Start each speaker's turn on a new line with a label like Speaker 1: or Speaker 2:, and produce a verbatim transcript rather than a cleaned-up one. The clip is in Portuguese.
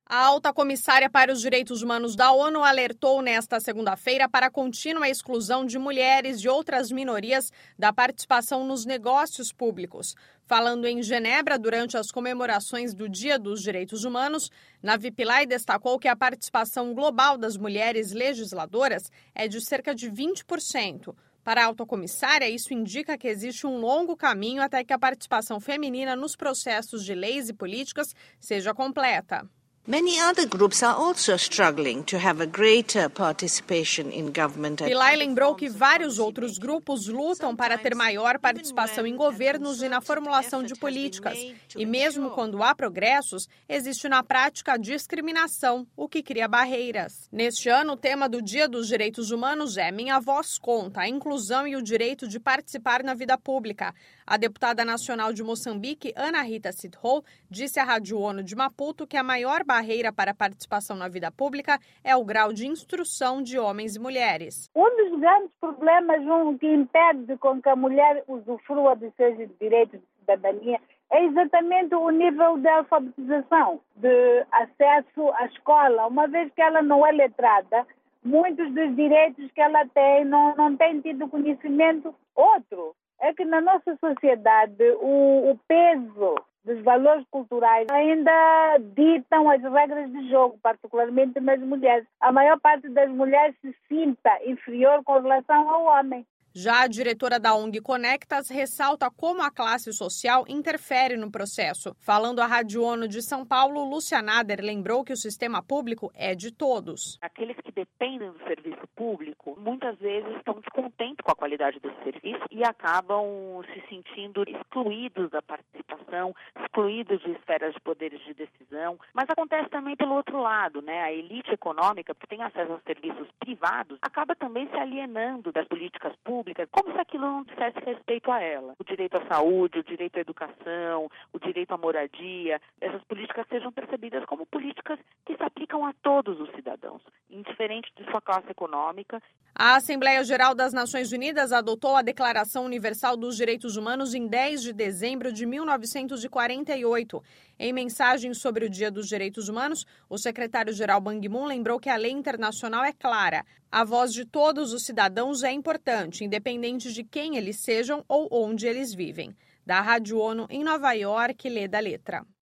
Speaker 1: A alta comissária para os direitos humanos da ONU alertou nesta segunda-feira para a contínua exclusão de mulheres e outras minorias da participação nos negócios públicos. Falando em Genebra durante as comemorações do Dia dos Direitos Humanos, Navi Pillay destacou que a participação global das mulheres legisladoras é de cerca de vinte por cento. Para a alta comissária, isso indica que existe um longo caminho até que a participação feminina nos processos de leis e políticas seja completa.
Speaker 2: Many other groups are also struggling to have a greater participation in government.
Speaker 1: Pillay lembrou que vários outros grupos lutam para ter maior participação em governos e na formulação de políticas. E mesmo quando há progressos, existe na prática a discriminação, o que cria barreiras. Neste ano, o tema do Dia dos Direitos Humanos é Minha Voz Conta, a inclusão e o direito de participar na vida pública. A deputada nacional de Moçambique, Ana Rita Sithole, disse à Rádio ONU de Maputo que a maior barreira para a participação na vida pública é o grau de instrução de homens e mulheres.
Speaker 3: Um dos grandes problemas um, que impede com que a mulher usufrua dos seus direitos de cidadania é exatamente o nível de alfabetização, de acesso à escola. Uma vez que ela não é letrada, muitos dos direitos que ela tem não, não tem tido conhecimento. Outro é que na nossa sociedade o, o peso dos valores culturais ainda ditam as regras de jogo, particularmente nas mulheres. A maior parte das mulheres se sinta inferior com relação ao homem.
Speaker 1: Já a diretora da O N G Conectas ressalta como a classe social interfere no processo. Falando à Rádio ONU de São Paulo, Lúcia Nader lembrou que o sistema público é de todos.
Speaker 4: Aqueles que dependem do serviço público, muitas vezes estão descontentes com a qualidade desse serviço e acabam se sentindo excluídos da participação, excluídos de esferas de poderes de decisão. Mas acontece também pelo outro lado, né? A elite econômica, que tem acesso aos serviços privados, acaba também se alienando das políticas públicas, como se aquilo não dissesse respeito a ela. O direito à saúde, o direito à educação, o direito à moradia, essas políticas sejam percebidas como políticas que se aplicam a todos os cidadãos, indiferente de sua classe econômica.
Speaker 1: A Assembleia Geral das Nações Unidas adotou a Declaração Universal dos Direitos Humanos em dez de dezembro de mil novecentos e quarenta e oito. Em mensagem sobre o Dia dos Direitos Humanos, o secretário-geral Ban Ki-moon lembrou que a lei internacional é clara. A voz de todos os cidadãos é importante, independente de quem eles sejam ou onde eles vivem. Da Rádio ONU em Nova York, lê da letra.